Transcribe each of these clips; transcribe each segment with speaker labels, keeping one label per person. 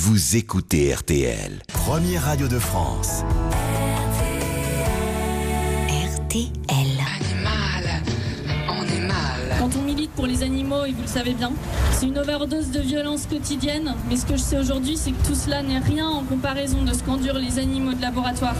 Speaker 1: vous écoutez RTL. Première radio de France.
Speaker 2: RTL.
Speaker 3: Animal, on est mal.
Speaker 4: Quand on milite pour les animaux, et vous le savez bien, c'est une overdose de violence quotidienne. Mais ce que je sais aujourd'hui, c'est que tout cela n'est rien en comparaison de ce qu'endurent les animaux de laboratoire.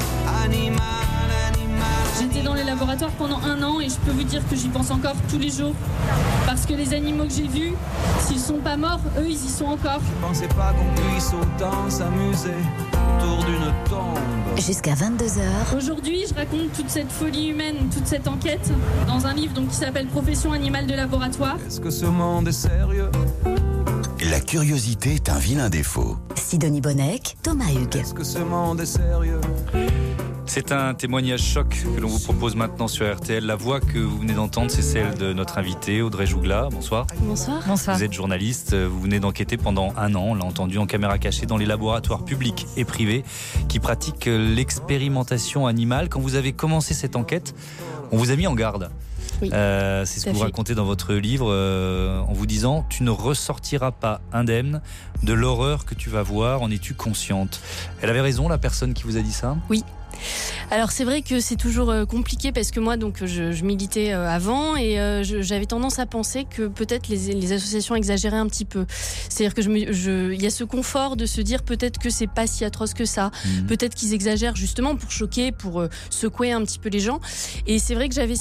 Speaker 4: J'étais dans les laboratoires pendant 1 an et je peux vous dire que j'y pense encore tous les jours. Parce que les animaux que j'ai vus, s'ils sont pas morts, eux ils y sont encore.
Speaker 5: Je pensais pas qu'on puisse autant s'amuser autour d'une tombe.
Speaker 2: Jusqu'à 22h.
Speaker 4: Aujourd'hui, je raconte toute cette folie humaine, toute cette enquête dans un livre qui s'appelle Profession animale de laboratoire.
Speaker 5: Est-ce que ce monde est sérieux?
Speaker 1: La curiosité est un vilain défaut.
Speaker 2: Sidonie Bonnec, Thomas Hugues.
Speaker 5: Est-ce que ce monde est sérieux?
Speaker 6: C'est un témoignage choc que l'on vous propose maintenant sur RTL. La voix que vous venez d'entendre, c'est celle de notre invité, Audrey Jougla. Bonsoir.
Speaker 4: Bonsoir.
Speaker 6: Vous êtes journaliste, vous venez d'enquêter pendant 1 an, on l'a entendu, en caméra cachée dans les laboratoires publics et privés qui pratiquent l'expérimentation animale. Quand vous avez commencé cette enquête, on vous a mis en garde.
Speaker 4: Oui,
Speaker 6: c'est ce que vous racontez dans votre livre en vous disant « Tu ne ressortiras pas indemne de l'horreur que tu vas voir, en es-tu consciente ?» Elle avait raison, la personne qui vous a dit ça ?
Speaker 7: Oui. Alors c'est vrai que c'est toujours compliqué parce que moi donc je militais avant et j'avais tendance à penser que peut-être les associations exagéraient un petit peu. C'est-à-dire que il y a ce confort de se dire peut-être que c'est pas si atroce que ça, peut-être qu'ils exagèrent justement pour choquer, pour secouer un petit peu les gens. Et c'est vrai que j'avais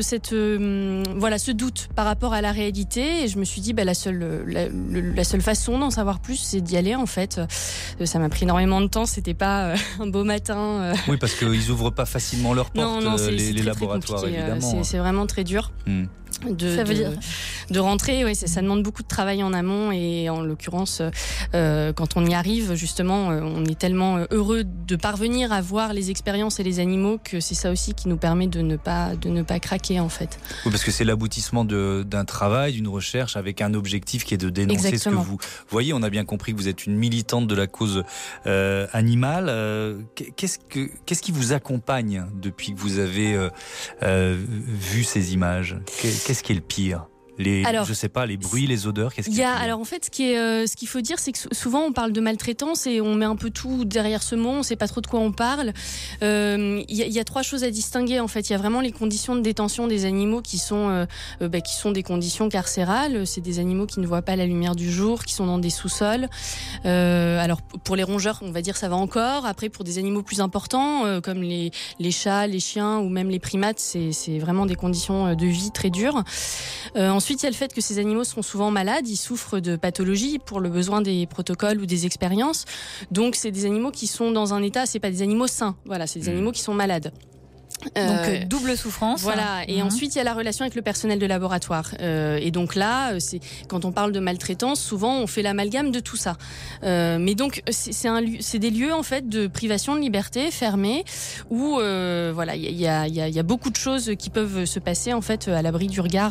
Speaker 7: ce doute par rapport à la réalité et je me suis dit la seule façon d'en savoir plus, c'est d'y aller en fait. Ça m'a pris énormément de temps, c'était pas un beau matin.
Speaker 6: Oui, parce qu'ils n'ouvrent pas facilement leurs portes, les
Speaker 7: très,
Speaker 6: laboratoires,
Speaker 7: très
Speaker 6: évidemment.
Speaker 7: C'est vraiment très dur. De rentrer, oui, ça demande beaucoup de travail en amont et en l'occurrence, quand on y arrive, justement, on est tellement heureux de parvenir à voir les expériences et les animaux que c'est ça aussi qui nous permet de ne pas craquer en fait.
Speaker 6: Oui, parce que c'est l'aboutissement d'un travail, d'une recherche avec un objectif qui est de dénoncer
Speaker 7: Exactement.
Speaker 6: ce que vous voyez. On a bien compris que vous êtes une militante de la cause animale. Qu'est-ce qui vous accompagne depuis que vous avez vu ces images ? Qu'est-ce qui est le pire ? Je sais pas, les bruits, les odeurs, qu'est-ce qu'il y a ?
Speaker 7: Alors en fait, ce qu'il faut dire, c'est que souvent on parle de maltraitance et on met un peu tout derrière ce mot, on sait pas trop de quoi on parle. Il y a 3 choses à distinguer en fait. Il y a vraiment les conditions de détention des animaux qui sont des conditions carcérales. C'est des animaux qui ne voient pas la lumière du jour, qui sont dans des sous-sols. Alors pour les rongeurs, on va dire ça va encore. Après pour des animaux plus importants comme les chats, les chiens ou même les primates, c'est vraiment des conditions de vie très dures. Ensuite, il y a le fait que ces animaux sont souvent malades, ils souffrent de pathologies pour le besoin des protocoles ou des expériences. Donc, c'est des animaux qui sont dans un état, c'est pas des animaux sains. Voilà, c'est des animaux qui sont malades.
Speaker 8: Donc double souffrance.
Speaker 7: Voilà. Et ensuite il y a la relation avec le personnel de laboratoire. Et donc là, c'est quand on parle de maltraitance, souvent on fait l'amalgame de tout ça. Mais donc c'est des lieux en fait de privation de liberté fermés où il y a beaucoup de choses qui peuvent se passer en fait à l'abri du regard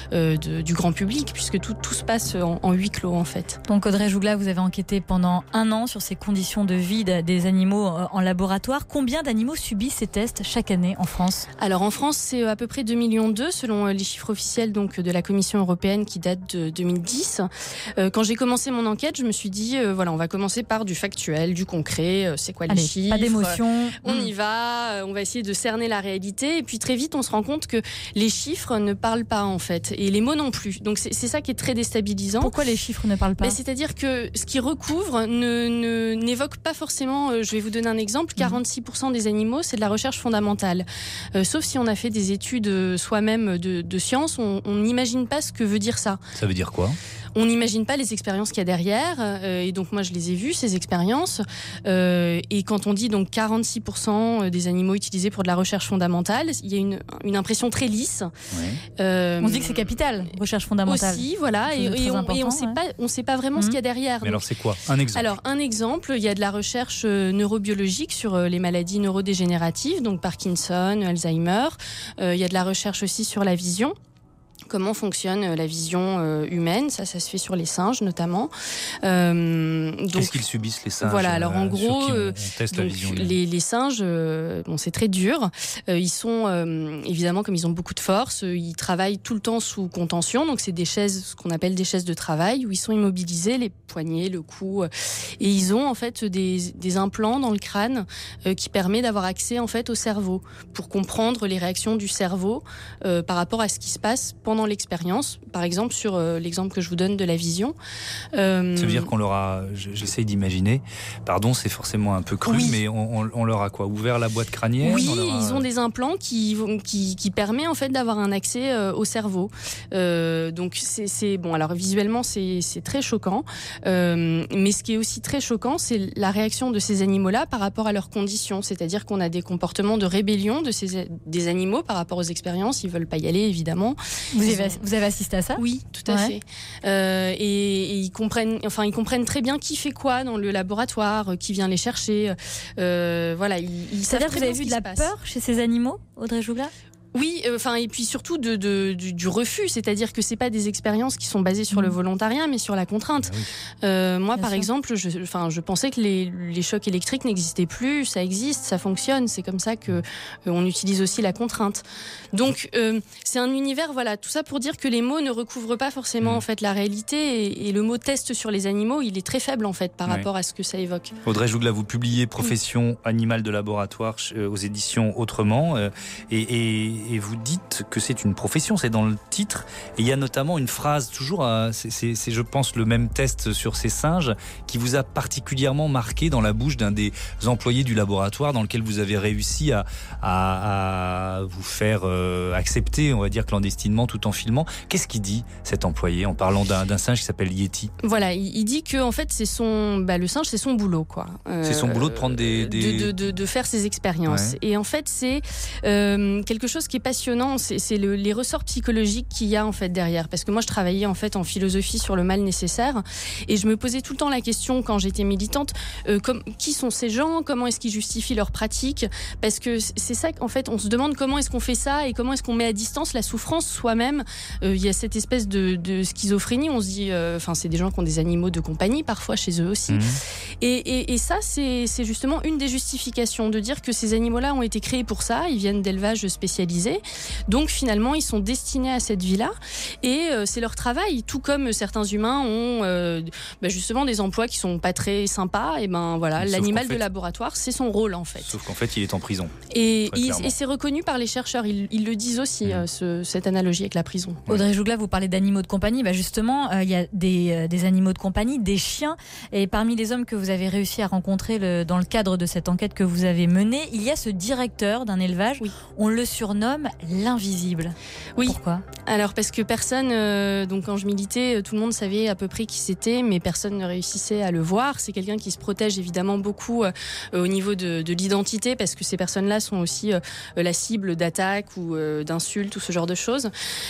Speaker 7: du grand public puisque tout se passe en huis clos en fait.
Speaker 8: Donc Audrey Jougla, vous avez enquêté pendant 1 an sur ces conditions de vie des animaux en laboratoire. Combien d'animaux subissent ces tests chaque année en France ?
Speaker 7: Alors en France, c'est à peu près 2,2 millions selon les chiffres officiels donc de la Commission européenne qui datent de 2010. Quand j'ai commencé mon enquête, je me suis dit on va commencer par du factuel, du concret, c'est quoi les chiffres ?
Speaker 8: Pas d'émotion.
Speaker 7: On y va, on va essayer de cerner la réalité et puis très vite on se rend compte que les chiffres ne parlent pas en fait et les mots non plus. Donc c'est ça qui est très déstabilisant.
Speaker 8: Pourquoi les chiffres ne parlent pas ?
Speaker 7: C'est-à-dire que ce qui recouvre n'évoque pas forcément, je vais vous donner un exemple, 46% des animaux, c'est de la recherche fondamentale. Sauf si on a fait des études soi-même de sciences, on n'imagine pas ce que veut dire ça.
Speaker 6: Ça veut dire quoi ?
Speaker 7: On n'imagine pas les expériences qu'il y a derrière. Et donc moi, je les ai vues, ces expériences. Et quand on dit donc 46% des animaux utilisés pour de la recherche fondamentale, il y a une impression très lisse.
Speaker 8: Ouais. On dit que c'est capital, recherche fondamentale.
Speaker 7: Aussi, voilà. Et on sait pas vraiment ce qu'il y a derrière.
Speaker 6: Mais alors c'est quoi ? Un exemple ?
Speaker 7: Alors un exemple, il y a de la recherche neurobiologique sur les maladies neurodégénératives, donc Parkinson, Alzheimer. Il y a de la recherche aussi sur la vision. comment fonctionne la vision humaine. Ça se fait sur les singes notamment.
Speaker 6: Qu'est-ce qu'ils subissent les singes?
Speaker 7: Voilà, alors en gros,
Speaker 6: on teste la vision
Speaker 7: les singes, c'est très dur. Ils sont évidemment, comme ils ont beaucoup de force, ils travaillent tout le temps sous contention. Donc c'est des chaises, ce qu'on appelle des chaises de travail, où ils sont immobilisés, les poignets, le cou, et ils ont en fait des implants dans le crâne qui permet d'avoir accès en fait au cerveau pour comprendre les réactions du cerveau par rapport à ce qui se passe pendant l'expérience. Par exemple, sur l'exemple que je vous donne de la vision.
Speaker 6: Ça veut dire qu'on leur a, j'essaye d'imaginer, pardon, c'est forcément un peu cru, oui. Mais on leur a quoi, ouvert la boîte crânienne?
Speaker 7: Oui, ils ont des implants qui permet en fait d'avoir un accès au cerveau. Donc c'est bon. Alors visuellement, c'est très choquant, mais ce qui est aussi très choquant, c'est la réaction de ces animaux-là par rapport à leurs conditions. C'est-à-dire qu'on a des comportements de rébellion des animaux par rapport aux expériences. Ils veulent pas y aller, évidemment.
Speaker 8: Vous avez assisté à ça?
Speaker 7: Oui, tout à fait. Et ils comprennent très bien qui fait quoi dans le laboratoire, qui vient les chercher. Voilà, ils savent très bien.
Speaker 8: Vous avez vu de la peur chez ces animaux, Audrey Jougla?
Speaker 7: Oui, et puis surtout du refus, c'est-à-dire que c'est pas des expériences qui sont basées sur le volontariat, mais sur la contrainte. Moi, par exemple, je pensais que les chocs électriques n'existaient plus. Ça existe, ça fonctionne. C'est comme ça que on utilise aussi la contrainte. Donc, c'est un univers. Voilà, tout ça pour dire que les mots ne recouvrent pas forcément en fait la réalité, et le mot test sur les animaux, il est très faible en fait par rapport à ce que ça évoque.
Speaker 6: Audrey Jougla, vous publiez Profession animale de laboratoire aux éditions Autrement, et vous dites que c'est une profession, c'est dans le titre. Et il y a notamment une phrase, toujours, c'est je pense le même test sur ces singes, qui vous a particulièrement marqué dans la bouche d'un des employés du laboratoire, dans lequel vous avez réussi à vous faire accepter, on va dire clandestinement, tout en filmant. Qu'est-ce qu'il dit, cet employé, en parlant d'un singe qui s'appelle Yeti? Voilà,
Speaker 7: il dit que en fait le singe, c'est son boulot, quoi.
Speaker 6: C'est son boulot de prendre
Speaker 7: de faire ses expériences. Et en fait, c'est quelque chose qui est passionnant, c'est les ressorts psychologiques qu'il y a en fait derrière. Parce que moi, je travaillais en fait en philosophie sur le mal nécessaire, et je me posais tout le temps la question quand j'étais militante, qui sont ces gens, comment est-ce qu'ils justifient leur pratique? Parce que c'est ça qu'en fait, on se demande comment est-ce qu'on fait ça et comment est-ce qu'on met à distance la souffrance soi-même. Il y a cette espèce de schizophrénie. On se dit, c'est des gens qui ont des animaux de compagnie parfois chez eux aussi. Et ça, c'est justement une des justifications, de dire que ces animaux-là ont été créés pour ça. Ils viennent d'élevages spécialisés. Donc finalement, ils sont destinés à cette vie-là, et c'est leur travail. Tout comme certains humains ont justement des emplois qui sont pas très sympas. Et voilà, l'animal de laboratoire, c'est son rôle en fait.
Speaker 6: Sauf qu'en fait, il est en prison.
Speaker 7: Et c'est reconnu par les chercheurs. Ils le disent aussi, cette analogie avec la prison.
Speaker 8: Audrey Jougla, vous parlez d'animaux de compagnie. Justement, il y a des animaux de compagnie, des chiens. Et parmi les hommes que vous avez réussi à rencontrer dans le cadre de cette enquête que vous avez menée, il y a ce directeur d'un élevage. Oui. On le surnomme l'invisible.
Speaker 7: Oui.
Speaker 8: Pourquoi?
Speaker 7: Alors parce que personne, donc quand je militais, tout le monde savait à peu près qui c'était, mais personne ne réussissait à le voir. C'est quelqu'un qui se protège évidemment beaucoup au niveau de l'identité, parce que ces personnes-là sont aussi la cible d'attaques ou d'insultes ou ce genre de choses.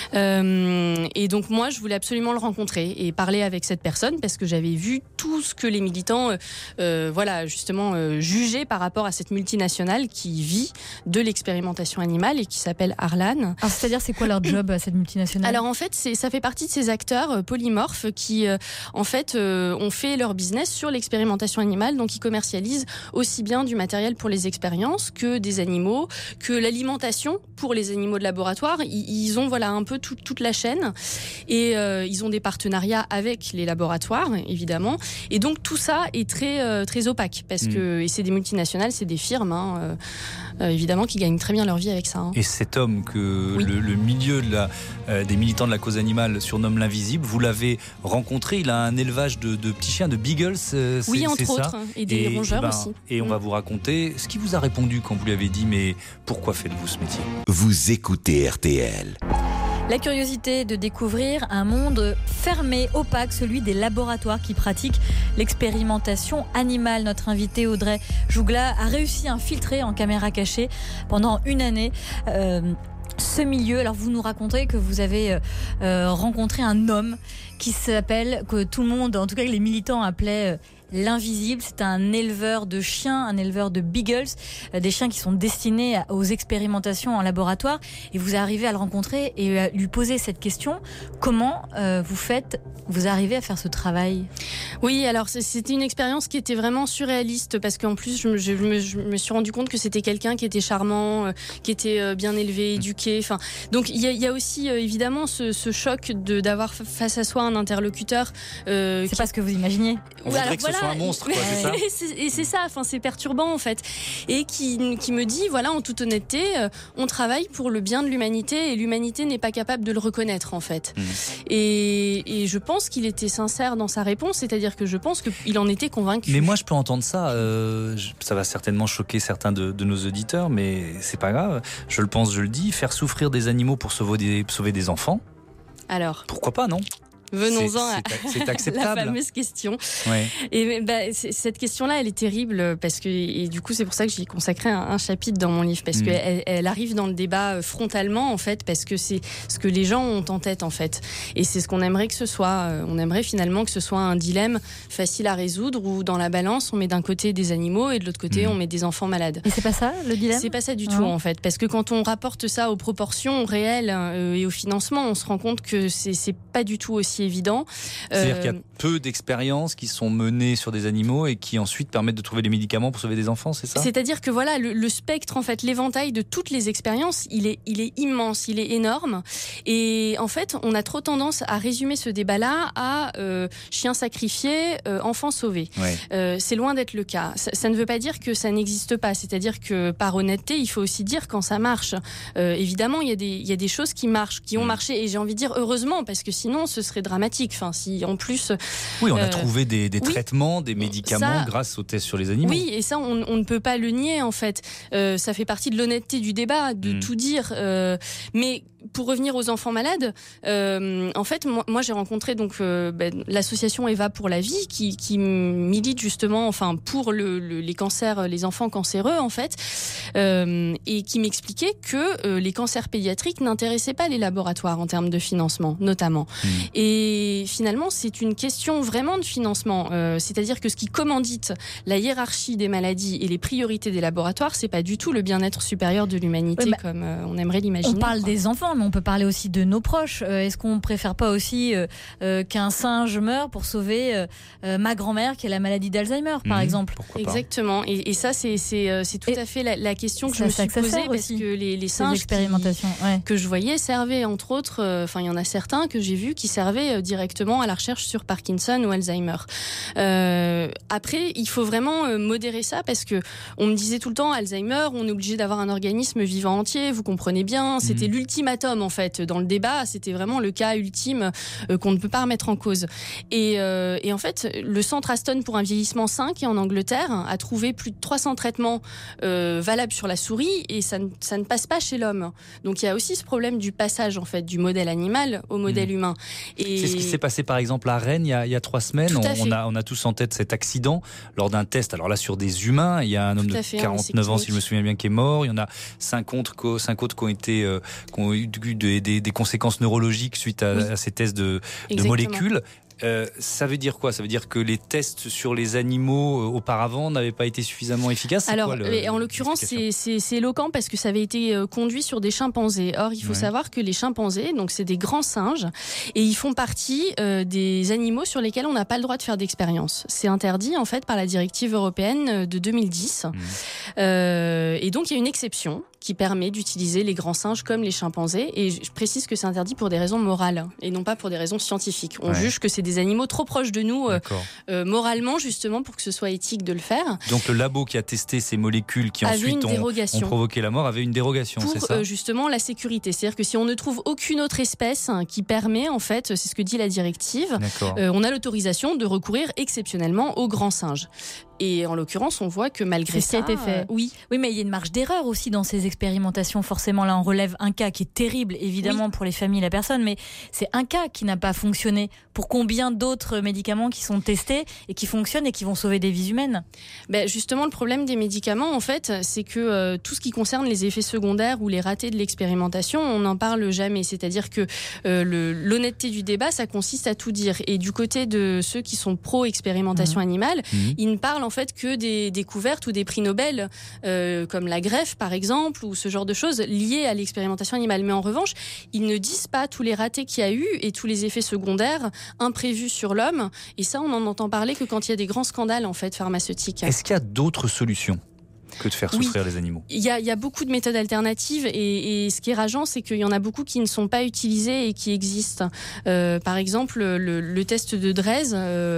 Speaker 7: Et donc moi, je voulais absolument le rencontrer et parler avec cette personne, parce que j'avais vu tout ce que les militants, justement, jugeaient par rapport à cette multinationale qui vit de l'expérimentation animale et qui s'appelle Arlan.
Speaker 8: Alors, c'est-à-dire, c'est quoi leur job, cette multinationale?
Speaker 7: Alors en fait, ça fait partie de ces acteurs polymorphes qui ont fait leur business sur l'expérimentation animale. Donc ils commercialisent aussi bien du matériel pour les expériences que des animaux, que l'alimentation pour les animaux de laboratoire. Ils ont un peu toute la chaîne, et ils ont des partenariats avec les laboratoires évidemment. Et donc tout ça est très très opaque, parce que et c'est des multinationales, c'est des firmes évidemment qui gagnent très bien leur vie avec ça.
Speaker 6: Et cet homme que le milieu des militants de la cause animale surnomme l'invisible, vous l'avez rencontré, il a un élevage de petits chiens, de beagles,
Speaker 7: oui, entre autres, et des rongeurs aussi.
Speaker 6: Et on va vous raconter ce qu'il vous a répondu quand vous lui avez dit, mais pourquoi faites-vous ce métier?
Speaker 1: Vous écoutez RTL.
Speaker 8: La curiosité de découvrir un monde fermé, opaque, celui des laboratoires qui pratiquent l'expérimentation animale. Notre invitée Audrey Jougla a réussi à infiltrer en caméra cachée pendant une année ce milieu. Alors vous nous racontez que vous avez rencontré un homme qui s'appelle, que tout le monde, en tout cas les militants appelaient l'invisible. C'est un éleveur de chiens, un éleveur de beagles, des chiens qui sont destinés aux expérimentations en laboratoire. Et vous arrivez à le rencontrer et à lui poser cette question. Comment vous arrivez à faire ce travail ?
Speaker 7: Oui, alors c'était une expérience qui était vraiment surréaliste parce qu'en plus je me suis rendu compte que c'était quelqu'un qui était charmant, qui était bien élevé, éduqué. Enfin, donc il y a aussi évidemment ce choc d'avoir face à soi un interlocuteur.
Speaker 8: C'est pas ce que vous imaginiez.
Speaker 6: On voudrait que ce soit un monstre, quoi, c'est ça.
Speaker 7: Et c'est ça. Enfin, c'est perturbant en fait, et qui me dit voilà, en toute honnêteté, on travaille pour le bien de l'humanité et l'humanité n'est pas capable de le reconnaître en fait. Et je pense qu'il était sincère dans sa réponse, c'est-à-dire que je pense qu'il en était convaincu.
Speaker 6: Mais moi je peux entendre ça, ça va certainement choquer certains de nos auditeurs, mais c'est pas grave, je le pense, je le dis, faire souffrir des animaux pour sauver des enfants,
Speaker 7: alors
Speaker 6: pourquoi pas, non ?
Speaker 7: Venons-en
Speaker 6: c'est
Speaker 7: à
Speaker 6: acceptable.
Speaker 7: la fameuse question.
Speaker 6: Ouais.
Speaker 7: Et cette question-là, elle est terrible parce que, et du coup, c'est pour ça que j'y ai consacré un chapitre dans mon livre, parce qu'elle arrive dans le débat frontalement, en fait, parce que c'est ce que les gens ont en tête, en fait. Et c'est ce qu'on aimerait que ce soit. On aimerait finalement que ce soit un dilemme facile à résoudre où, dans la balance, on met d'un côté des animaux et de l'autre côté, on met des enfants malades.
Speaker 8: Et c'est pas ça, le dilemme ?
Speaker 7: C'est pas ça du tout, en fait. Parce que quand on rapporte ça aux proportions réelles et au financement, on se rend compte que c'est pas du tout aussi évident.
Speaker 6: C'est-à-dire qu'il y a peu d'expériences qui sont menées sur des animaux et qui ensuite permettent de trouver des médicaments pour sauver des enfants, c'est ça ?
Speaker 7: C'est-à-dire que voilà, le spectre, en fait, l'éventail de toutes les expériences, il est immense, il est énorme. Et en fait, on a trop tendance à résumer ce débat-là à chiens sacrifiés, enfants sauvés. Ouais. C'est loin d'être le cas. Ça ne veut pas dire que ça n'existe pas. C'est-à-dire que par honnêteté, il faut aussi dire quand ça marche. Évidemment, il y a des choses qui marchent, qui ont marché. Et j'ai envie de dire heureusement, parce que sinon, ce serait dramatique. Enfin, si en plus...
Speaker 6: Oui, on a trouvé des traitements, des médicaments grâce aux tests sur les animaux.
Speaker 7: Oui, et ça, on ne peut pas le nier, en fait. Ça fait partie de l'honnêteté du débat, de tout dire. Mais pour revenir aux enfants malades, en fait, moi j'ai rencontré donc l'association Eva pour la vie qui milite justement, enfin pour les cancers, les enfants cancéreux en fait, et qui m'expliquait que les cancers pédiatriques n'intéressaient pas les laboratoires en termes de financement, notamment. Et finalement, c'est une question vraiment de financement. C'est-à-dire que ce qui commandite la hiérarchie des maladies et les priorités des laboratoires, c'est pas du tout le bien-être supérieur de l'humanité comme on aimerait l'imaginer.
Speaker 8: On parle des enfants, mais on peut parler aussi de nos proches. Est-ce qu'on préfère pas aussi qu'un singe meure pour sauver ma grand-mère qui a la maladie d'Alzheimer, par exemple?
Speaker 7: Exactement. Et ça, c'est tout à fait la question que je me suis posée, parce que les singes que je voyais servaient, entre autres, il y en a certains que j'ai vus qui servaient directement à la recherche sur Parkinson ou Alzheimer. Après, il faut vraiment modérer ça, parce que on me disait tout le temps, Alzheimer, on est obligé d'avoir un organisme vivant entier, vous comprenez bien, c'était l'ultimatum en fait dans le débat, c'était vraiment le cas ultime qu'on ne peut pas remettre en cause. Et en fait, le centre Aston pour un vieillissement sain qui est en Angleterre a trouvé plus de 300 traitements valables sur la souris, et ça ne passe pas chez l'homme. Donc il y a aussi ce problème du passage en fait du modèle animal au modèle humain. Et
Speaker 6: c'est ce qui s'est passé par exemple à Rennes il y a 3 semaines. On a tous en tête cet accident lors d'un test. Alors là, sur des humains, il y a un homme de 49 ans, si je me souviens bien, qui est mort. Il y en a 5 autres qui ont eu des conséquences neurologiques suite à ces tests de molécules. Ça veut dire quoi ? Ça veut dire que les tests sur les animaux auparavant n'avaient pas été suffisamment efficaces ?
Speaker 7: Alors, en l'occurrence, c'est éloquent parce que ça avait été conduit sur des chimpanzés. Or, il faut savoir que les chimpanzés, donc c'est des grands singes, et ils font partie des animaux sur lesquels on n'a pas le droit de faire d'expérience. C'est interdit en fait par la directive européenne de 2010. Et donc, il y a une exception qui permet d'utiliser les grands singes comme les chimpanzés. Et je précise que c'est interdit pour des raisons morales et non pas pour des raisons scientifiques. On juge que c'est des animaux trop proches de nous moralement, justement, pour que ce soit éthique de le faire.
Speaker 6: Donc le labo qui a testé ces molécules qui ensuite ont provoqué la mort avait une dérogation, c'est ça ?
Speaker 7: Pour justement la sécurité. C'est-à-dire que si on ne trouve aucune autre espèce qui permet, en fait, c'est ce que dit la directive, on a l'autorisation de recourir exceptionnellement aux grands singes. Et en l'occurrence, on voit que malgré
Speaker 8: c'est ce qui a été fait.
Speaker 7: Oui,
Speaker 8: mais il y a une marge d'erreur aussi dans ces expérimentations. Forcément, là, on relève un cas qui est terrible, évidemment, pour les familles et la personne, mais c'est un cas qui n'a pas fonctionné. Pour combien d'autres médicaments qui sont testés et qui fonctionnent et qui vont sauver des vies humaines ?
Speaker 7: Justement, le problème des médicaments, en fait, c'est que tout ce qui concerne les effets secondaires ou les ratés de l'expérimentation, on n'en parle jamais. C'est-à-dire que l'honnêteté du débat, ça consiste à tout dire. Et du côté de ceux qui sont pro-expérimentation animale, ils ne parlent en fait que des découvertes ou des prix Nobel, comme la greffe par exemple, ou ce genre de choses liées à l'expérimentation animale. Mais en revanche, ils ne disent pas tous les ratés qu'il y a eu et tous les effets secondaires imprévus sur l'homme. Et ça, on n'en entend parler que quand il y a des grands scandales en fait pharmaceutiques.
Speaker 6: Est-ce qu'il y a d'autres solutions que de faire souffrir les animaux?
Speaker 7: Il y a beaucoup de méthodes alternatives et ce qui est rageant, c'est qu'il y en a beaucoup qui ne sont pas utilisées et qui existent. Par exemple, le test de Draize.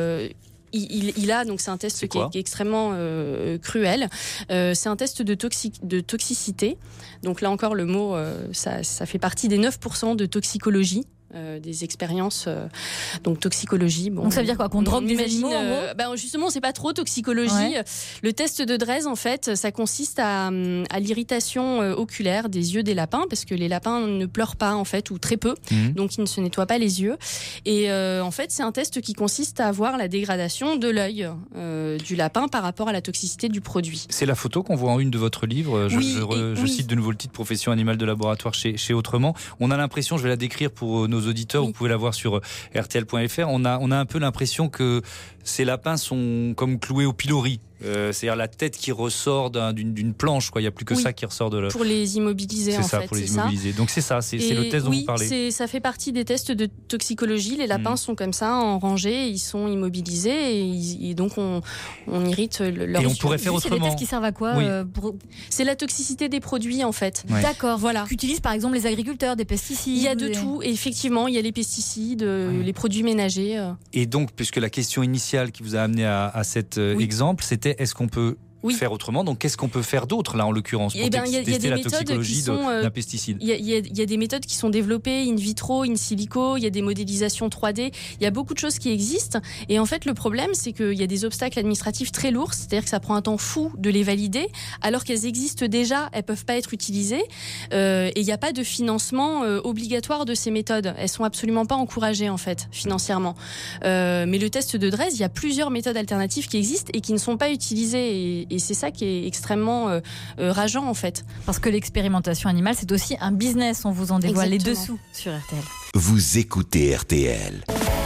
Speaker 7: Il a, donc c'est un test qui est extrêmement cruel. C'est un test de toxicité. Donc là encore, le mot, ça fait partie des 9% de toxicologie. Des expériences donc toxicologie.
Speaker 8: Donc ça veut dire quoi, qu'on drogue des animaux en gros ?
Speaker 7: Justement, c'est pas trop toxicologie. Ouais. Le test de Draize, en fait, ça consiste à l'irritation oculaire des yeux des lapins, parce que les lapins ne pleurent pas en fait, ou très peu, donc ils ne se nettoient pas les yeux. Et en fait, c'est un test qui consiste à voir la dégradation de l'œil du lapin par rapport à la toxicité du produit.
Speaker 6: C'est la photo qu'on voit en une de votre livre. Je cite de nouveau le titre, Profession animale de laboratoire chez Autrement. On a l'impression, je vais la décrire pour nos auditeurs, vous pouvez la voir sur rtl.fr, on a un peu l'impression que ces lapins sont comme cloués au pilori. C'est-à-dire la tête qui ressort d'une planche, quoi. Il n'y a plus que ça qui ressort de
Speaker 7: pour les immobiliser,
Speaker 6: c'est
Speaker 7: en
Speaker 6: ça,
Speaker 7: fait.
Speaker 6: pour les immobiliser. Donc c'est ça, c'est le test dont vous parlez.
Speaker 7: Ça fait partie des tests de toxicologie. Les lapins sont comme ça, en rangée, ils sont immobilisés et donc on irrite leur.
Speaker 6: Et on pourrait faire autrement.
Speaker 8: C'est des tests qui servent à quoi
Speaker 7: C'est la toxicité des produits, en fait.
Speaker 8: Ouais. D'accord, voilà. Qu'utilisent par exemple les agriculteurs, des pesticides.
Speaker 7: Il y a de tout. Et effectivement, il y a les pesticides, les produits ménagers.
Speaker 6: Et donc, puisque la question initiale qui vous a amené à cet exemple, c'était est-ce qu'on peut faire autrement. Donc, qu'est-ce qu'on peut faire d'autre, là, en l'occurrence, pour tester la toxicologie d'un pesticide ?
Speaker 7: Il y a des méthodes qui sont développées in vitro, in silico, il y a des modélisations 3D, il y a beaucoup de choses qui existent. Et en fait, le problème, c'est qu'il y a des obstacles administratifs très lourds, c'est-à-dire que ça prend un temps fou de les valider, alors qu'elles existent déjà, elles peuvent pas être utilisées. Et il n'y a pas de financement obligatoire de ces méthodes. Elles sont absolument pas encouragées, en fait, financièrement. Mais le test de Draize, il y a plusieurs méthodes alternatives qui existent et qui ne sont pas utilisées. Et c'est ça qui est extrêmement rageant, en fait.
Speaker 8: Parce que l'expérimentation animale, c'est aussi un business. On vous en dévoile les dessous sur RTL.
Speaker 1: Vous écoutez RTL.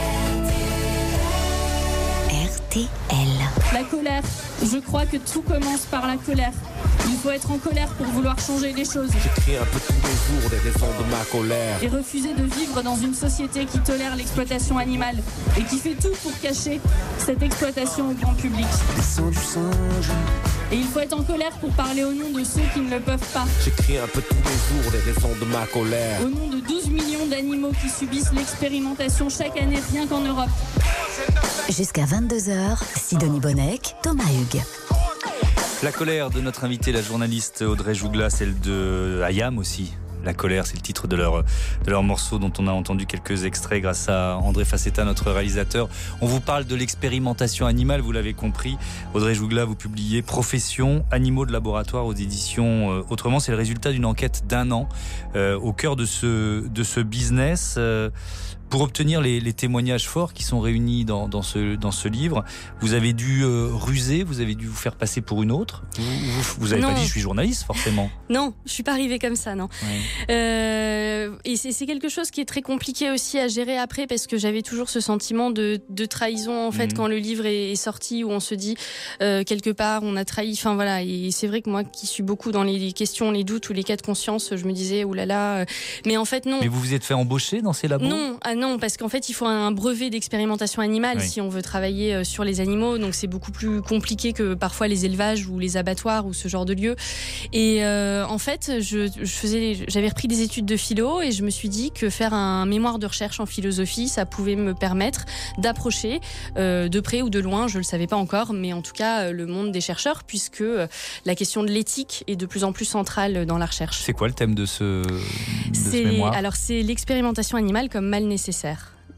Speaker 2: RTL.
Speaker 4: La colère. Je crois que tout commence par la colère. Il faut être en colère pour vouloir changer les choses.
Speaker 9: J'écris un peu tous les jours les raisons de ma colère.
Speaker 4: Et refuser de vivre dans une société qui tolère l'exploitation animale et qui fait tout pour cacher cette exploitation au grand public.
Speaker 9: Descends du singe.
Speaker 4: Et il faut être en colère pour parler au nom de ceux qui ne le peuvent pas.
Speaker 9: J'écris un peu tous les jours les raisons de ma colère.
Speaker 4: Au nom de 12 millions d'animaux qui subissent l'expérimentation chaque année rien qu'en Europe.
Speaker 2: Jusqu'à 22h, Sidonie Bonnec, Thomas Hugues.
Speaker 6: La colère de notre invitée, la journaliste Audrey Jougla, celle de Ayam aussi. La colère, c'est le titre de leur morceau dont on a entendu quelques extraits grâce à André Facetta, notre réalisateur. On vous parle de l'expérimentation animale, vous l'avez compris. Audrey Jougla, vous publiez Profession animaux de laboratoire aux éditions Autrement. C'est le résultat d'une enquête d'1 an au cœur de ce business. Pour obtenir les témoignages forts qui sont réunis dans ce livre, vous avez dû ruser, vous avez dû vous faire passer pour une autre. Vous n'avez pas dit je suis journaliste, forcément.
Speaker 7: Non, je suis pas arrivée comme ça, non. Ouais. Et c'est quelque chose qui est très compliqué aussi à gérer après, parce que j'avais toujours ce sentiment de trahison, en fait, quand le livre est sorti, où on se dit quelque part on a trahi. Enfin voilà, et c'est vrai que moi qui suis beaucoup dans les questions, les doutes ou les cas de conscience, je me disais oulala. Mais en fait non.
Speaker 6: Mais vous vous êtes fait embaucher dans ces labos ?
Speaker 7: Non, parce qu'en fait, il faut un brevet d'expérimentation animale si on veut travailler sur les animaux. Donc, c'est beaucoup plus compliqué que parfois les élevages ou les abattoirs ou ce genre de lieux. Et en fait, j'avais repris des études de philo et je me suis dit que faire un mémoire de recherche en philosophie, ça pouvait me permettre d'approcher de près ou de loin, je le savais pas encore, mais en tout cas, le monde des chercheurs, puisque la question de l'éthique est de plus en plus centrale dans la recherche.
Speaker 6: C'est quoi le thème de ce mémoire ?
Speaker 7: Alors, c'est l'expérimentation animale comme mal nécessaire.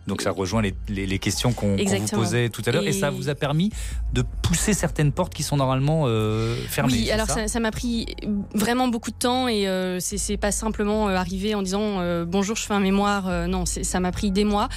Speaker 6: Donc ça rejoint les questions qu'on vous posait tout à l'heure. Et ça vous a permis de pousser certaines portes qui sont normalement fermées.
Speaker 7: Oui, alors ça m'a pris vraiment beaucoup de temps et c'est pas simplement arrivé en disant bonjour, je fais un mémoire. Non, ça m'a pris des mois.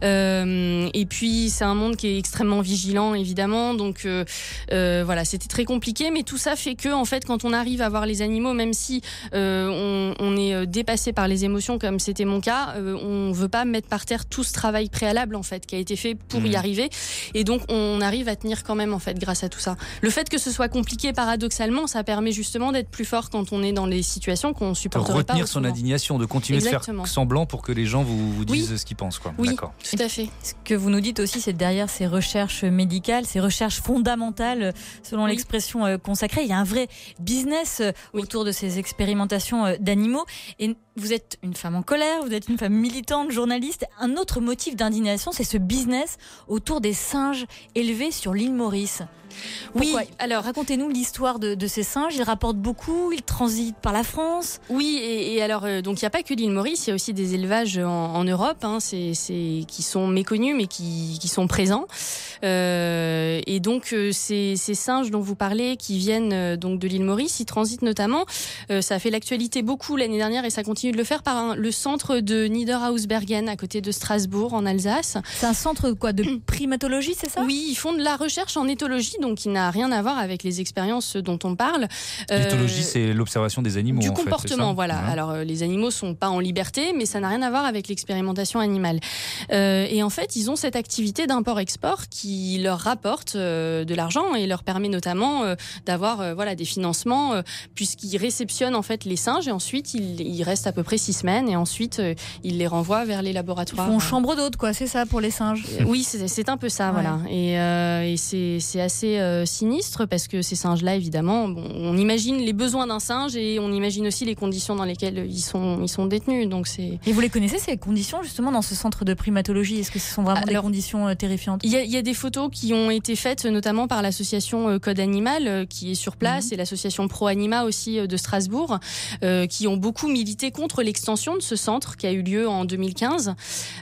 Speaker 7: Et puis c'est un monde qui est extrêmement vigilant, évidemment. Donc voilà, c'était très compliqué. Mais tout ça fait que en fait, quand on arrive à voir les animaux, même si on est dépassé par les émotions, comme c'était mon cas, on veut pas mettre par terre tout ce travail préalable en fait qui a été fait pour y arriver, et donc on arrive à tenir quand même en fait grâce à tout ça. Le fait que ce soit compliqué, paradoxalement, ça permet justement d'être plus fort quand on est dans les situations qu'on supporterait pas.
Speaker 6: Retenir son indignation, de continuer de faire semblant pour que les gens vous disent ce qu'ils pensent, quoi.
Speaker 7: Oui,
Speaker 6: d'accord.
Speaker 7: Tout à fait.
Speaker 8: Ce que vous nous dites aussi, c'est derrière ces recherches médicales, ces recherches fondamentales, selon l'expression consacrée, il y a un vrai business autour de ces expérimentations d'animaux. Et vous êtes une femme en colère, vous êtes une femme militante, journaliste. Un autre motif d'indignation, c'est ce business autour des singes élevés sur l'île Maurice. Pourquoi ? Oui, alors racontez-nous l'histoire de ces singes. Ils rapportent beaucoup, ils transitent par la France.
Speaker 7: Oui, et alors donc il n'y a pas que l'île Maurice, il y a aussi des élevages en Europe, qui sont méconnus mais qui sont présents. Et donc ces singes dont vous parlez, qui viennent donc de l'île Maurice, ils transitent notamment. Ça a fait l'actualité beaucoup l'année dernière et ça continue de le faire par le centre de Niederhausbergen à côté de Strasbourg en Alsace.
Speaker 8: C'est un centre de primatologie, c'est ça ?
Speaker 7: Oui, ils font de la recherche en éthologie, donc qui n'a rien à voir avec les expériences dont on parle.
Speaker 6: L'éthologie, c'est l'observation des animaux.
Speaker 7: Du
Speaker 6: en
Speaker 7: comportement,
Speaker 6: fait,
Speaker 7: voilà. Ouais. Alors les animaux sont pas en liberté, mais ça n'a rien à voir avec l'expérimentation animale. Et en fait, ils ont cette activité d'import-export qui leur rapporte de l'argent et leur permet notamment d'avoir des financements, puisqu'ils réceptionnent en fait les singes et ensuite ils restent à peu près 6 semaines et ensuite ils les renvoient vers les laboratoires.
Speaker 8: Ils font chambre d'hôte, quoi, c'est ça pour les singes.
Speaker 7: Oui, c'est un peu ça, voilà. Et c'est assez sinistre parce que ces singes-là, évidemment, on imagine les besoins d'un singe et on imagine aussi les conditions dans lesquelles ils sont détenus. Donc c'est.
Speaker 8: Et vous les connaissez, ces conditions justement dans ce centre de primatologie ? Est-ce que ce sont vraiment des conditions terrifiantes ?
Speaker 7: Il y a des photos qui ont été faites notamment par l'association Code Animal qui est sur place et l'association Pro Anima aussi de Strasbourg qui ont beaucoup milité contre l'extension de ce centre qui a eu lieu en 2015.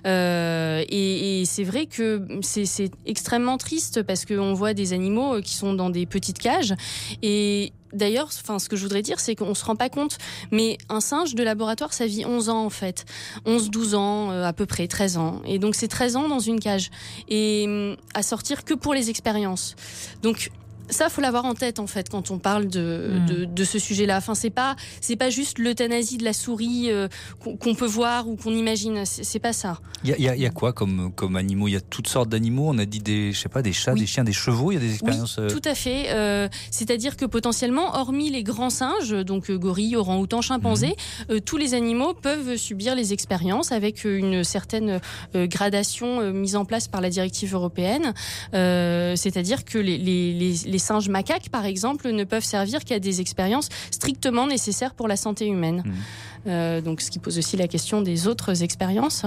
Speaker 7: Et c'est vrai que c'est extrêmement triste parce qu'on voit des animaux qui sont dans des petites cages et d'ailleurs, ce que je voudrais dire, c'est qu'on se rend pas compte, mais un singe de laboratoire, ça vit 11 ans en fait. 11-12 ans, à peu près, 13 ans. Et donc c'est 13 ans dans une cage. Et à sortir que pour les expériences. Donc ça, faut l'avoir en tête en fait quand on parle de ce sujet-là. Enfin, c'est pas juste l'euthanasie de la souris qu'on peut voir ou qu'on imagine. C'est pas ça.
Speaker 6: Il y a quoi comme animaux ? Il y a toutes sortes d'animaux. On a dit des chats, des chiens, des chevaux. Il y a des expériences.
Speaker 7: Oui, tout à fait. C'est-à-dire que potentiellement, hormis les grands singes, donc gorilles, orang-outans, chimpanzés, tous les animaux peuvent subir les expériences avec une certaine gradation mise en place par la directive européenne. C'est-à-dire que les singes macaques, par exemple, ne peuvent servir qu'à des expériences strictement nécessaires pour la santé humaine. Donc, ce qui pose aussi la question des autres expériences.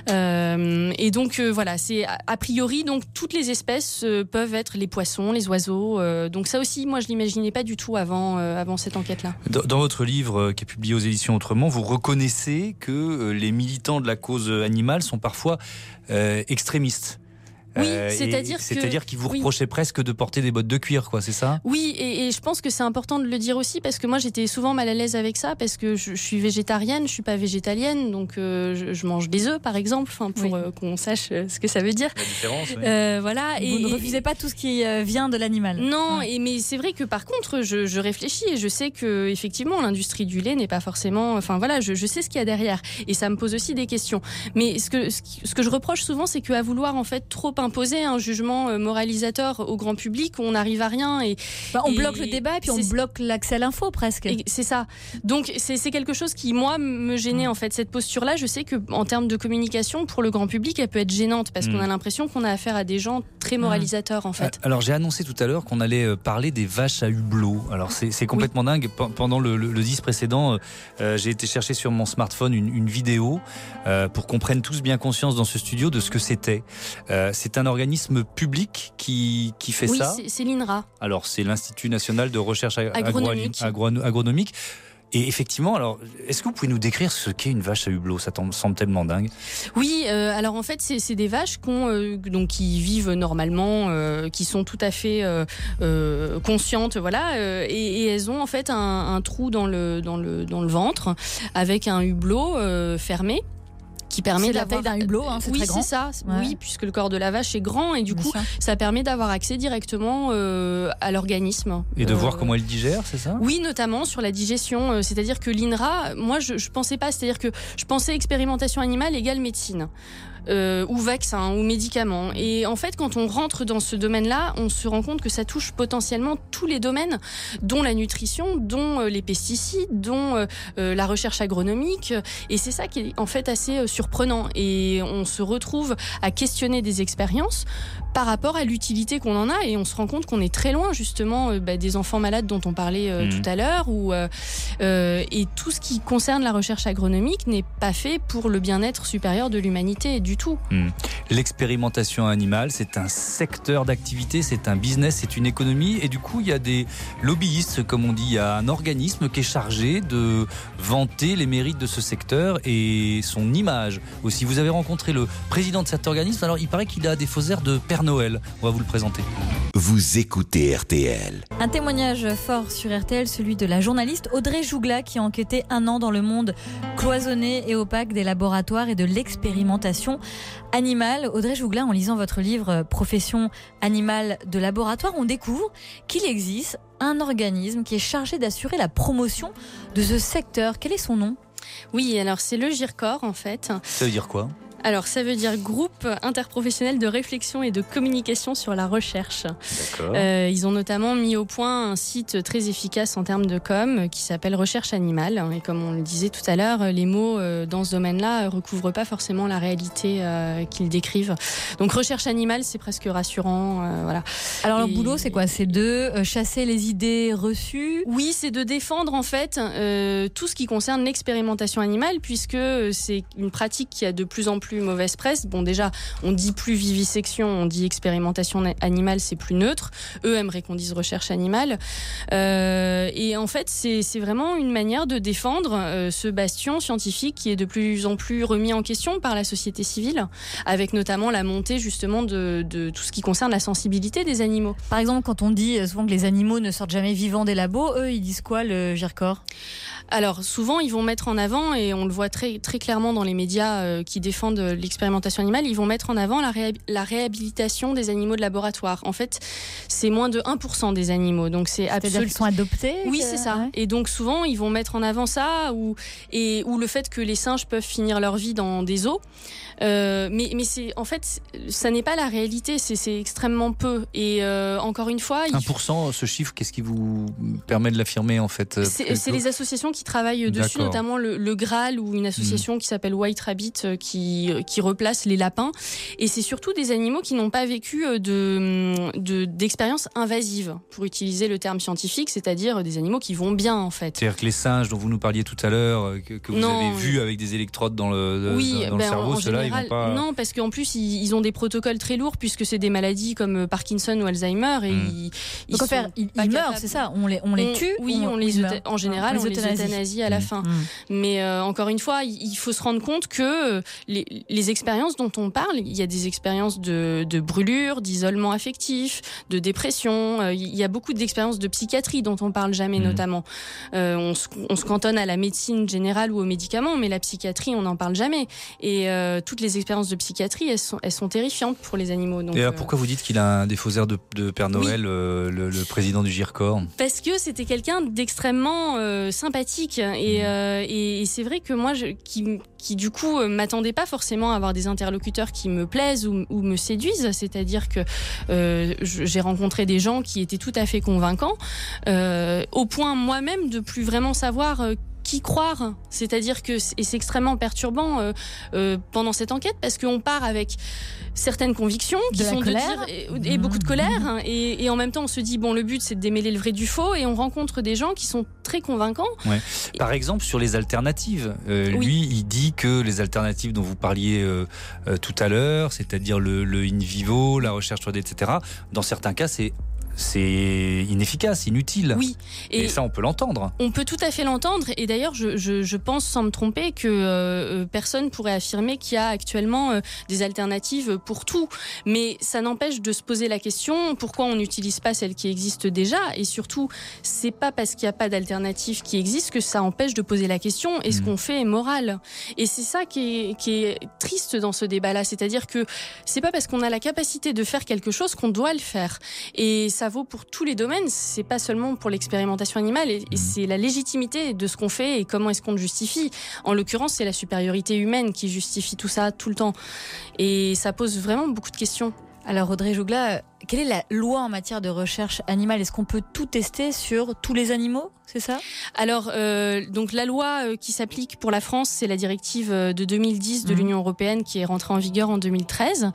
Speaker 7: Et donc, voilà, c'est a priori, donc toutes les espèces peuvent être les poissons, les oiseaux. Donc ça aussi, moi, je l'imaginais pas du tout avant cette enquête-là.
Speaker 6: Dans votre livre qui est publié aux éditions Autrement, vous reconnaissez que les militants de la cause animale sont parfois extrémistes.
Speaker 7: Oui, c'est-à-dire
Speaker 6: qu'ils vous reprochaient presque de porter des bottes de cuir, quoi, c'est ça ?
Speaker 7: Oui, et je pense que c'est important de le dire aussi parce que moi j'étais souvent mal à l'aise avec ça parce que je suis végétarienne, je suis pas végétalienne, donc je mange des œufs par exemple, pour qu'on sache ce que ça veut dire.
Speaker 6: La différence. Oui.
Speaker 7: Voilà.
Speaker 8: Vous ne refusez pas tout ce qui vient de l'animal.
Speaker 7: Non, mais c'est vrai que par contre je réfléchis et je sais que effectivement l'industrie du lait n'est pas forcément. Enfin voilà, je sais ce qu'il y a derrière et ça me pose aussi des questions. Mais ce que je reproche souvent, c'est qu'à vouloir en fait trop imposer un jugement moralisateur au grand public, on n'arrive à rien
Speaker 8: on bloque le débat et puis on bloque l'accès à l'info presque.
Speaker 7: C'est ça. Donc c'est quelque chose qui moi me gênait en fait, cette posture-là. Je sais que en termes de communication pour le grand public, elle peut être gênante parce qu'on a l'impression qu'on a affaire à des gens très moralisateurs en fait.
Speaker 6: Alors j'ai annoncé tout à l'heure qu'on allait parler des vaches à hublot. Alors c'est complètement dingue. Pendant le 10 précédent, j'ai été chercher sur mon smartphone une vidéo pour qu'on prenne tous bien conscience dans ce studio de ce que c'était. C'est un organisme public qui fait ça.
Speaker 7: Oui, c'est l'INRA.
Speaker 6: Alors, c'est l'Institut National de Recherche Agronomique. Et effectivement, alors, est-ce que vous pouvez nous décrire ce qu'est une vache à hublot ? Ça semble tellement dingue.
Speaker 7: Oui, alors en fait, c'est des vaches donc qui vivent normalement, qui sont tout à fait conscientes, voilà, et elles ont en fait un trou dans le ventre avec un hublot fermé. Qui permet
Speaker 8: c'est la taille d'un hublot, hein, c'est
Speaker 7: oui,
Speaker 8: très grand.
Speaker 7: Oui, c'est ça.
Speaker 8: Ouais.
Speaker 7: Oui, puisque le corps de la vache est grand et du coup, ça permet d'avoir accès directement à l'organisme.
Speaker 6: Et de voir comment elle digère, c'est ça ?
Speaker 7: Oui, notamment sur la digestion. C'est-à-dire que l'INRA, moi, je pensais pas. C'est-à-dire que je pensais expérimentation animale égale médecine. Ou vaccins, ou médicaments. Et en fait, quand on rentre dans ce domaine-là, on se rend compte que ça touche potentiellement tous les domaines, dont la nutrition, dont les pesticides, dont la recherche agronomique. Et c'est ça qui est en fait assez surprenant. Et on se retrouve à questionner des expériences par rapport à l'utilité qu'on en a, et on se rend compte qu'on est très loin justement des enfants malades dont on parlait tout à l'heure, et tout ce qui concerne la recherche agronomique n'est pas fait pour le bien-être supérieur de l'humanité du tout.
Speaker 6: L'expérimentation animale, c'est un secteur d'activité, c'est un business, c'est une économie, et du coup il y a des lobbyistes, comme on dit, il y a un organisme qui est chargé de vanter les mérites de ce secteur et son image aussi. Vous avez rencontré le président de cet organisme, alors il paraît qu'il a des faux airs de Père Noël. On va vous le présenter.
Speaker 1: Vous écoutez RTL.
Speaker 8: Un témoignage fort sur RTL, celui de la journaliste Audrey Jougla, qui a enquêté 1 an dans le monde cloisonné et opaque des laboratoires et de l'expérimentation animale. Audrey Jougla, en lisant votre livre Profession animale de laboratoire, on découvre qu'il existe un organisme qui est chargé d'assurer la promotion de ce secteur. Quel est son nom ?
Speaker 7: Oui, alors c'est le GIRCOR en fait.
Speaker 6: Ça veut dire quoi ?
Speaker 7: Alors, ça veut dire Groupe interprofessionnel de réflexion et de communication sur la recherche.
Speaker 6: D'accord.
Speaker 7: Ils ont notamment mis au point un site très efficace en termes de com qui s'appelle Recherche Animale. Et comme on le disait tout à l'heure, les mots dans ce domaine-là recouvrent pas forcément la réalité qu'ils décrivent. Donc, Recherche Animale, c'est presque rassurant. Voilà.
Speaker 8: Alors, leur boulot, c'est quoi ? C'est de chasser les idées reçues ?
Speaker 7: Oui, c'est de défendre en fait tout ce qui concerne l'expérimentation animale, puisque c'est une pratique qui a de plus en plus mauvaise presse. Bon, déjà, on dit plus vivisection, on dit expérimentation animale, c'est plus neutre. Eux aimeraient qu'on dise recherche animale. Et en fait, c'est vraiment une manière de défendre ce bastion scientifique qui est de plus en plus remis en question par la société civile, avec notamment la montée justement de tout ce qui concerne la sensibilité des animaux.
Speaker 8: Par exemple, quand on dit souvent que les animaux ne sortent jamais vivants des labos, eux, ils disent quoi, le GIRCOR ?
Speaker 7: Alors, souvent, ils vont mettre en avant, et on le voit très, très clairement dans les médias qui défendent l'expérimentation animale, ils vont mettre en avant la réhabilitation des animaux de laboratoire. En fait, c'est moins de 1% des animaux. Donc,
Speaker 8: c'est-à-dire qu'ils sont adoptés ?
Speaker 7: Oui, c'est ça. Ouais. Et donc, souvent, ils vont mettre en avant ça, ou le fait que les singes peuvent finir leur vie dans des zoos. Mais c'est, en fait, ça n'est pas la réalité, c'est extrêmement peu. Et encore une fois...
Speaker 6: 1%, ce chiffre, qu'est-ce qui vous permet de l'affirmer en fait ?
Speaker 7: C'est les associations qui travaillent dessus, notamment le Graal, ou une association qui s'appelle White Rabbit qui replace les lapins. Et c'est surtout des animaux qui n'ont pas vécu d'expériences invasives, pour utiliser le terme scientifique, c'est-à-dire des animaux qui vont bien en fait.
Speaker 6: C'est-à-dire que les singes dont vous nous parliez tout à l'heure, que vous avez vus avec des électrodes dans le cerveau, ceux-là, ils vont pas...
Speaker 7: Non, parce qu'en plus, ils ont des protocoles très lourds, puisque c'est des maladies comme Parkinson ou Alzheimer, et
Speaker 8: ils meurent, c'est ça, on les tue.
Speaker 7: Oui, en général, on les euthanasie à la fin. Mais encore une fois, il faut se rendre compte que les expériences dont on parle, il y a des expériences de brûlure, d'isolement affectif, de dépression, il y a beaucoup d'expériences de psychiatrie dont on parle jamais notamment. On se cantonne à la médecine générale ou aux médicaments, mais la psychiatrie, on n'en parle jamais. Et toutes les expériences de psychiatrie, elles sont terrifiantes pour les animaux. Donc,
Speaker 6: et alors, pourquoi vous dites qu'il a des faux airs de Père Noël, le président du GIRCOR ?
Speaker 7: Parce que c'était quelqu'un d'extrêmement sympathique. Et c'est vrai que moi, qui du coup m'attendais pas forcément à avoir des interlocuteurs qui me plaisent ou me séduisent, c'est-à-dire que j'ai rencontré des gens qui étaient tout à fait convaincants, au point moi-même de plus vraiment savoir qui croire, c'est-à-dire que c'est extrêmement perturbant pendant cette enquête, parce qu'on part avec certaines convictions qui sont de dire, et beaucoup de colère, et en même temps on se dit bon, le but c'est de démêler le vrai du faux, et on rencontre des gens qui sont très convaincants.
Speaker 6: Ouais. Par exemple sur les alternatives, lui il dit que les alternatives dont vous parliez tout à l'heure, c'est-à-dire le in vivo, la recherche 3D, etc., dans certains cas c'est c'est inefficace, inutile.
Speaker 7: Oui.
Speaker 6: Et ça, on peut l'entendre.
Speaker 7: On peut tout à fait l'entendre. Et d'ailleurs, je pense, sans me tromper, que personne pourrait affirmer qu'il y a actuellement des alternatives pour tout. Mais ça n'empêche de se poser la question, pourquoi on n'utilise pas celles qui existent déjà? Et surtout, c'est pas parce qu'il n'y a pas d'alternative qui existe que ça empêche de poser la question, est-ce qu'on fait est moral? Et c'est ça qui est triste dans ce débat-là. C'est-à-dire que c'est pas parce qu'on a la capacité de faire quelque chose qu'on doit le faire. Et ça vaut pour tous les domaines. C'est pas seulement pour l'expérimentation animale. Et c'est la légitimité de ce qu'on fait et comment est-ce qu'on le justifie. En l'occurrence, c'est la supériorité humaine qui justifie tout ça tout le temps. Et ça pose vraiment beaucoup de questions.
Speaker 8: Alors Audrey Jougla, quelle est la loi en matière de recherche animale? Est-ce qu'on peut tout tester sur tous les animaux? C'est ça?
Speaker 7: Alors, donc la loi qui s'applique pour la France, c'est la directive de 2010 de l'Union européenne qui est rentrée en vigueur en 2013.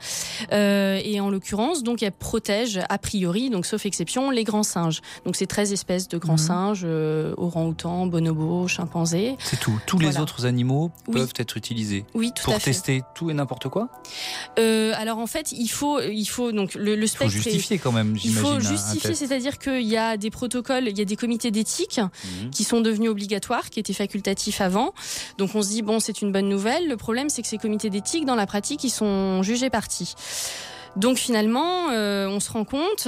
Speaker 7: Et en l'occurrence, donc elle protège a priori, donc sauf exception, les grands singes. Donc c'est 13 espèces de grands singes, orang-outans, bonobos, chimpanzés.
Speaker 6: C'est tout. Tous les autres animaux peuvent être utilisés.
Speaker 7: Oui, tout
Speaker 6: pour
Speaker 7: à fait.
Speaker 6: Tester tout et n'importe quoi.
Speaker 7: Alors en fait, il faut donc le spectre.
Speaker 6: Il faut justifier quand même.
Speaker 7: Il
Speaker 6: j'imagine,
Speaker 7: faut justifier, c'est-à-dire qu'il y a des protocoles, il y a des comités d'éthique qui sont devenus obligatoires, qui étaient facultatifs avant. Donc on se dit bon, c'est une bonne nouvelle. Le problème, c'est que ces comités d'éthique, dans la pratique, ils sont jugés partis. Donc finalement, on se rend compte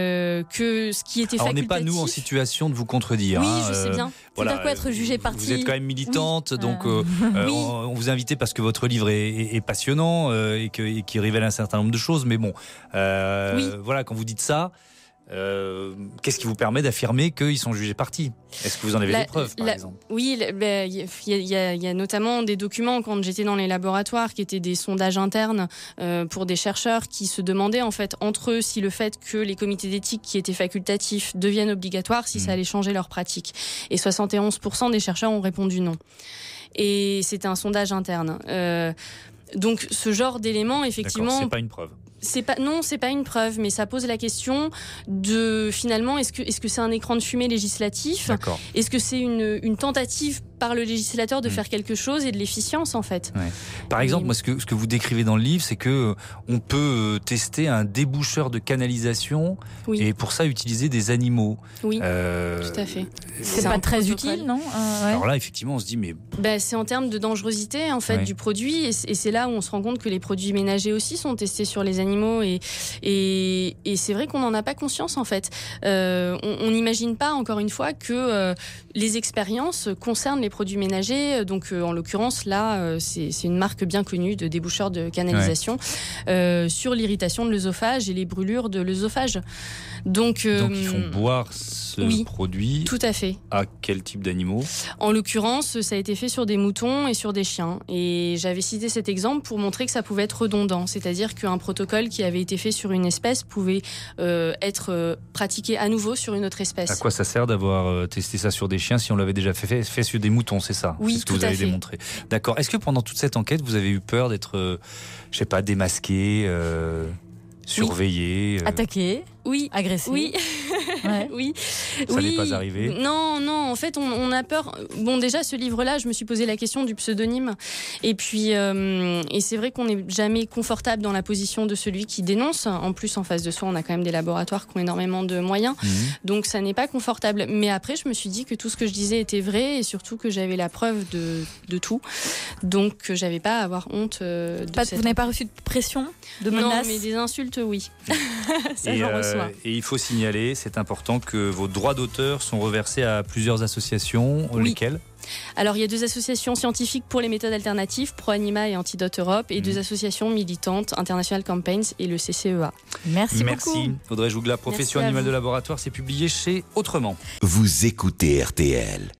Speaker 7: que ce qui était facultatif...
Speaker 6: Alors, on n'est pas, nous, en situation de vous contredire.
Speaker 7: Oui, je sais bien.
Speaker 6: Voilà,
Speaker 8: c'est-à-dire quoi être jugé parti?
Speaker 6: Vous êtes quand même militante, donc on vous a invité parce que votre livre est passionnant et qui révèle un certain nombre de choses. Mais bon, voilà, quand vous dites ça... qu'est-ce qui vous permet d'affirmer qu'ils sont jugés partis? Est-ce que vous en avez des preuves, par exemple? Oui,
Speaker 7: il y a notamment des documents quand j'étais dans les laboratoires qui étaient des sondages internes pour des chercheurs qui se demandaient en fait entre eux si le fait que les comités d'éthique qui étaient facultatifs deviennent obligatoires, si ça allait changer leur pratique. Et 71% des chercheurs ont répondu non. Et c'était un sondage interne. Donc ce genre d'éléments, effectivement...
Speaker 6: D'accord, c'est pas une preuve.
Speaker 7: Non, c'est pas une preuve, mais ça pose la question de finalement est-ce que c'est un écran de fumée législatif?
Speaker 6: D'accord.
Speaker 7: Est-ce que c'est une tentative par le législateur de faire quelque chose et de l'efficience en fait?
Speaker 6: Ouais. Par exemple, moi, ce que vous décrivez dans le livre, c'est que on peut tester un déboucheur de canalisation et pour ça utiliser des animaux.
Speaker 7: Oui, tout à fait.
Speaker 8: C'est pas très utile, non?
Speaker 6: Alors là, effectivement, on se dit mais
Speaker 7: c'est en termes de dangerosité en fait du produit et c'est là où on se rend compte que les produits ménagers aussi sont testés sur les animaux et c'est vrai qu'on n'en a pas conscience en fait. On n'imagine pas encore une fois que les expériences concernent les produits ménagers. Donc en l'occurrence là, c'est une marque bien connue de déboucheur de canalisation sur l'irritation de l'œsophage et les brûlures de l'œsophage. Donc
Speaker 6: ils font boire ce produit.
Speaker 7: Tout à fait.
Speaker 6: À quel type d'animaux? En
Speaker 7: l'occurrence, ça a été fait sur des moutons et sur des chiens. Et j'avais cité cet exemple pour montrer que ça pouvait être redondant, c'est-à-dire qu'un protocole qui avait été fait sur une espèce pouvait être pratiqué à nouveau sur une autre espèce.
Speaker 6: À quoi ça sert d'avoir testé ça sur des chiens si on l'avait déjà fait sur des moutons, c'est ça?
Speaker 7: Oui,
Speaker 6: c'est ce que vous avez démontré. D'accord. Est-ce que pendant toute cette enquête, vous avez eu peur d'être, je sais pas, démasqué, surveillé,
Speaker 8: attaqué?
Speaker 7: Oui.
Speaker 8: Agressé?
Speaker 7: Oui. Oui.
Speaker 6: Ça n'est pas arrivé?
Speaker 7: Non, en fait, on a peur. Bon, déjà, ce livre-là, je me suis posé la question du pseudonyme. Et puis, et c'est vrai qu'on n'est jamais confortable dans la position de celui qui dénonce. En plus, en face de soi, on a quand même des laboratoires qui ont énormément de moyens. Donc, ça n'est pas confortable. Mais après, je me suis dit que tout ce que je disais était vrai et surtout que j'avais la preuve de tout. Donc, j'avais pas à avoir honte de
Speaker 8: Vous n'avez pas reçu de pression, de menaces?
Speaker 7: Non, mais des insultes, oui. Ça, j'en reçois.
Speaker 6: Et il faut signaler, c'est important, que vos droits d'auteur sont reversés à plusieurs associations. Lesquelles?
Speaker 7: Alors, il y a 2 associations scientifiques pour les méthodes alternatives, ProAnima et Antidote Europe, et 2 associations militantes, International Campaigns et le CCEA.
Speaker 8: Merci beaucoup.
Speaker 6: Audrey Jougla, Profession animale de laboratoire, c'est publié chez Autrement.
Speaker 1: Vous écoutez RTL.